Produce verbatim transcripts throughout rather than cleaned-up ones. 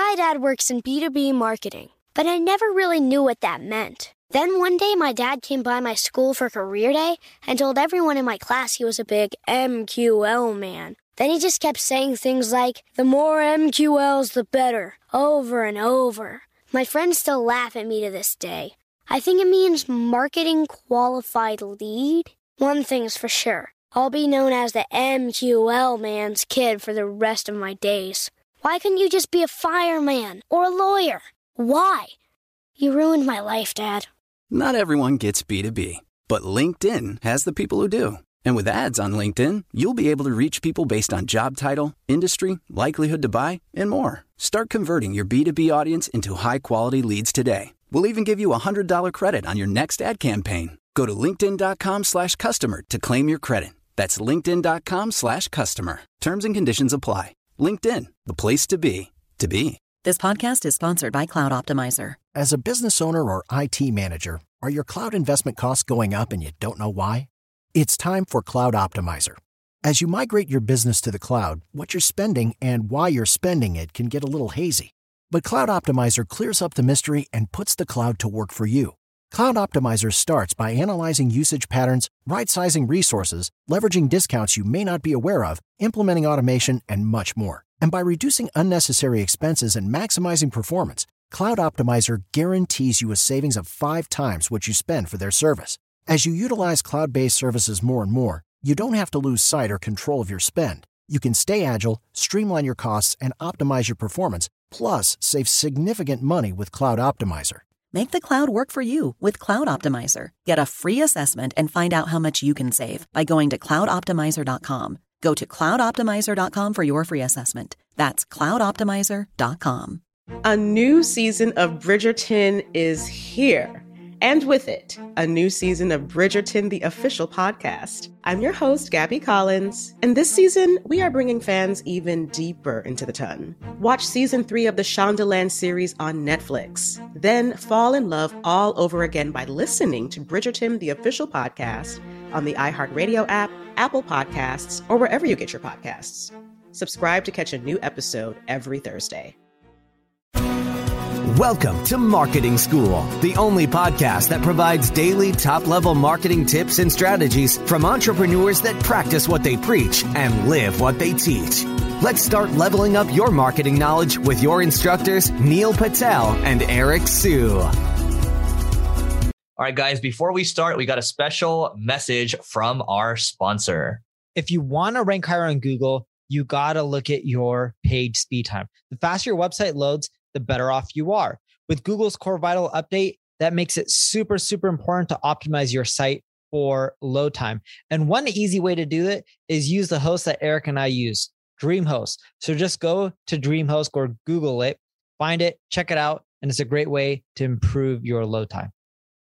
My dad works in B two B marketing, but I never really knew what that meant. Then one day, my dad came by my school for career day and told everyone in my class he was a big M Q L man. Then he just kept saying things like, the more M Q Ls, the better, over and over. My friends still laugh at me to this day. I think it means marketing qualified lead. One thing's for sure, I'll be known as the M Q L man's kid for the rest of my days. Why couldn't you just be a fireman or a lawyer? Why? You ruined my life, Dad. Not everyone gets B two B, but LinkedIn has the people who do. And with ads on LinkedIn, you'll be able to reach people based on job title, industry, likelihood to buy, and more. Start converting your B two B audience into high-quality leads today. We'll even give you a one hundred dollars credit on your next ad campaign. Go to linkedin.com slash customer to claim your credit. That's linkedin.com slash customer. Terms and conditions apply. LinkedIn, the place to be, to be. This podcast is sponsored by Cloud Optimizer. As a business owner or I T manager, are your cloud investment costs going up and you don't know why? It's time for Cloud Optimizer. As you migrate your business to the cloud, what you're spending and why you're spending it can get a little hazy. But Cloud Optimizer clears up the mystery and puts the cloud to work for you. Cloud Optimizer starts by analyzing usage patterns, right-sizing resources, leveraging discounts you may not be aware of, implementing automation, and much more. And by reducing unnecessary expenses and maximizing performance, Cloud Optimizer guarantees you a savings of five times what you spend for their service. As you utilize cloud-based services more and more, you don't have to lose sight or control of your spend. You can stay agile, streamline your costs, and optimize your performance, plus save significant money with Cloud Optimizer. Make the cloud work for you with Cloud Optimizer. Get a free assessment and find out how much you can save by going to cloud optimizer dot com. Go to cloud optimizer dot com for your free assessment. That's cloud optimizer dot com. A new season of Bridgerton is here. And with it, a new season of Bridgerton, the official podcast. I'm your host, Gabby Collins, and this season, we are bringing fans even deeper into the ton. Watch season three of the Shondaland series on Netflix. Then fall in love all over again by listening to Bridgerton, the official podcast, on the iHeartRadio app, Apple Podcasts, or wherever you get your podcasts. Subscribe to catch a new episode every Thursday. Welcome to Marketing School, the only podcast that provides daily top-level marketing tips and strategies from entrepreneurs that practice what they preach and live what they teach. Let's start leveling up your marketing knowledge with your instructors, Neil Patel and Eric Sue. All right, guys, before we start, we got a special message from our sponsor. If you want to rank higher on Google, you got to look at your page speed time. The faster your website loads, the better off you are. With Google's Core Vital update, that makes it super, super important to optimize your site for load time. And one easy way to do that is use the host that Eric and I use, DreamHost. So just go to DreamHost or Google it, find it, check it out, and it's a great way to improve your load time.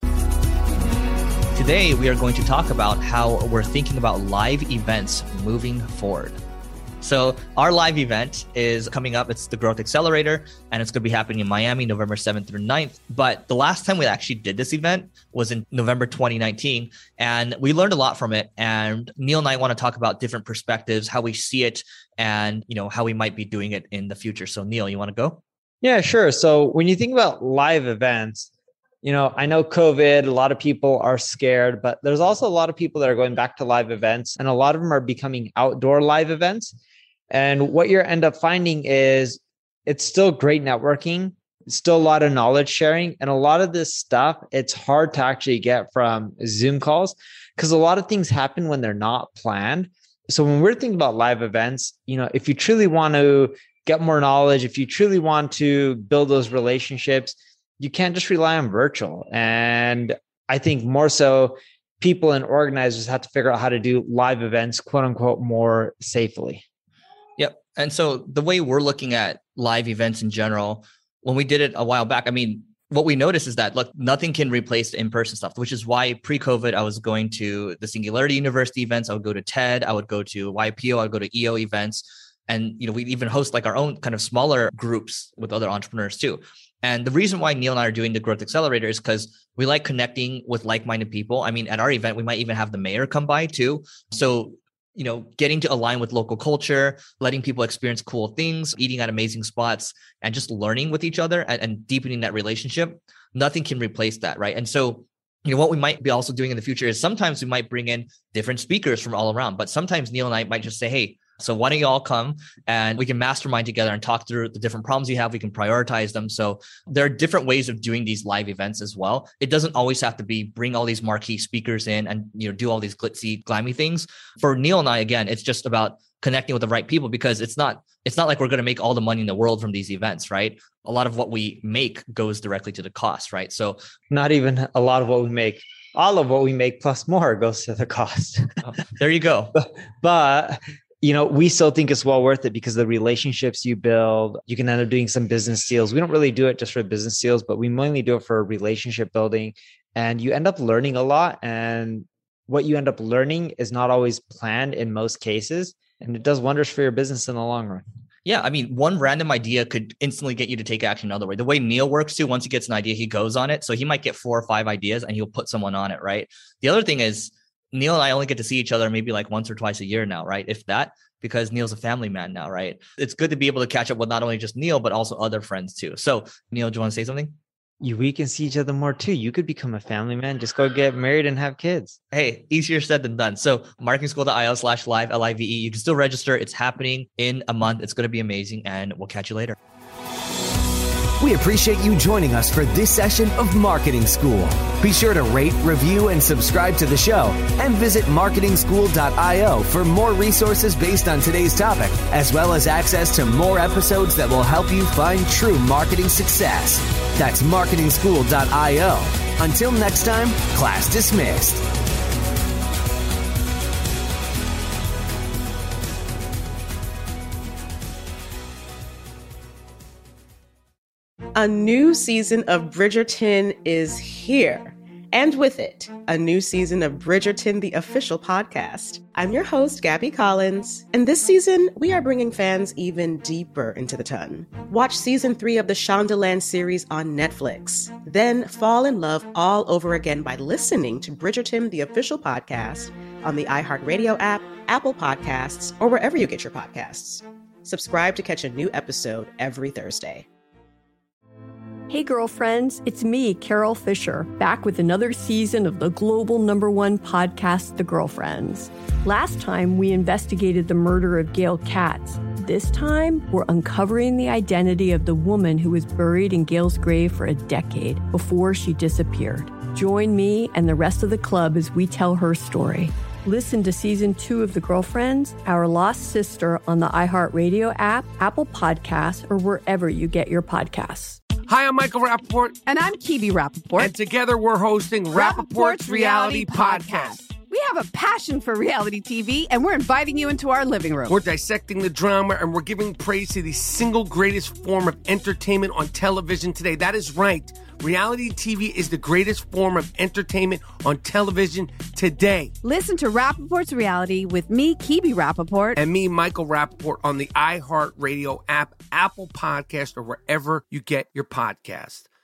Today, we are going to talk about how we're thinking about live events moving forward. So our live event is coming up. It's the Growth Accelerator, and it's going to be happening in Miami, November seventh through ninth. But the last time we actually did this event was in November twenty nineteen, and we learned a lot from it. And Neil and I want to talk about different perspectives, how we see it, and you know how we might be doing it in the future. So Neil, you want to go? Yeah, sure. So when you think about live events, you know, I know COVID, a lot of people are scared, but there's also a lot of people that are going back to live events, and a lot of them are becoming outdoor live events. And what you end up finding is it's still great networking, it's still a lot of knowledge sharing, and a lot of this stuff, it's hard to actually get from Zoom calls because a lot of things happen when they're not planned. So when we're thinking about live events, you know, if you truly want to get more knowledge, if you truly want to build those relationships, you can't just rely on virtual. And I think more so people and organizers have to figure out how to do live events, quote unquote, more safely. Yep. And so the way we're looking at live events in general, when we did it a while back, I mean, what we noticed is that, look, nothing can replace the in-person stuff, which is why pre-COVID, I was going to the Singularity University events. I would go to TED. I would go to Y P O. I would go to E O events. And, you know, we'd even host like our own kind of smaller groups with other entrepreneurs too. And the reason why Neil and I are doing the Growth Accelerator is because we like connecting with like-minded people. I mean, at our event, we might even have the mayor come by too. So you know, getting to align with local culture, letting people experience cool things, eating at amazing spots, and just learning with each other and, and deepening that relationship. Nothing can replace that, right? And so, you know, what we might be also doing in the future is sometimes we might bring in different speakers from all around, but sometimes Neil and I might just say, hey, so why don't you all come and we can mastermind together and talk through the different problems you have. We can prioritize them. So there are different ways of doing these live events as well. It doesn't always have to be bring all these marquee speakers in and, you know, do all these glitzy, glammy things. For Neil and I, again, it's just about connecting with the right people, because it's not, it's not like we're going to make all the money in the world from these events, right? A lot of what we make goes directly to the cost, right? So not even a lot of what we make. All of what we make plus more goes to the cost. Oh, there you go. but, but you know, we still think it's well worth it because the relationships you build, you can end up doing some business deals. We don't really do it just for business deals, but we mainly do it for relationship building. And you end up learning a lot. And what you end up learning is not always planned in most cases. And it does wonders for your business in the long run. Yeah. I mean, one random idea could instantly get you to take action another way. The way Neil works too, once he gets an idea, he goes on it. So he might get four or five ideas and he'll put someone on it, right? The other thing is, Neil and I only get to see each other maybe like once or twice a year now, right? If that, because Neil's a family man now, right? It's good to be able to catch up with not only just Neil, but also other friends too. So Neil, do you want to say something? You, we can see each other more too. You could become a family man. Just go get married and have kids. Hey, easier said than done. So marketingschool.io slash live, L I V E. You can still register. It's happening in a month. It's going to be amazing. And we'll catch you later. We appreciate you joining us for this session of Marketing School. Be sure to rate, review, and subscribe to the show, and visit marketing school dot io for more resources based on today's topic, as well as access to more episodes that will help you find true marketing success. That's marketing school dot io. Until next time, class dismissed. A new season of Bridgerton is here. And with it, a new season of Bridgerton, the official podcast. I'm your host, Gabby Collins, and this season, we are bringing fans even deeper into the ton. Watch season three of the Shondaland series on Netflix. Then fall in love all over again by listening to Bridgerton, the official podcast, on the iHeartRadio app, Apple Podcasts, or wherever you get your podcasts. Subscribe to catch a new episode every Thursday. Hey girlfriends, it's me, Carol Fisher, back with another season of the global number one podcast, The Girlfriends. Last time, we investigated the murder of Gail Katz. This time, we're uncovering the identity of the woman who was buried in Gail's grave for a decade before she disappeared. Join me and the rest of the club as we tell her story. Listen to season two of The Girlfriends, Our Lost Sister on the iHeartRadio app, Apple Podcasts, or wherever you get your podcasts. Hi, I'm Michael Rappaport. And I'm Kibi Rappaport. And together we're hosting Rappaport's Reality Podcast. We have a passion for reality T V, and we're inviting you into our living room. We're dissecting the drama, and we're giving praise to the single greatest form of entertainment on television today. That is right. Reality T V is the greatest form of entertainment on television today. Listen to Rappaport's Reality with me, Kibi Rappaport. And me, Michael Rappaport, on the iHeartRadio app, Apple Podcast, or wherever you get your podcast.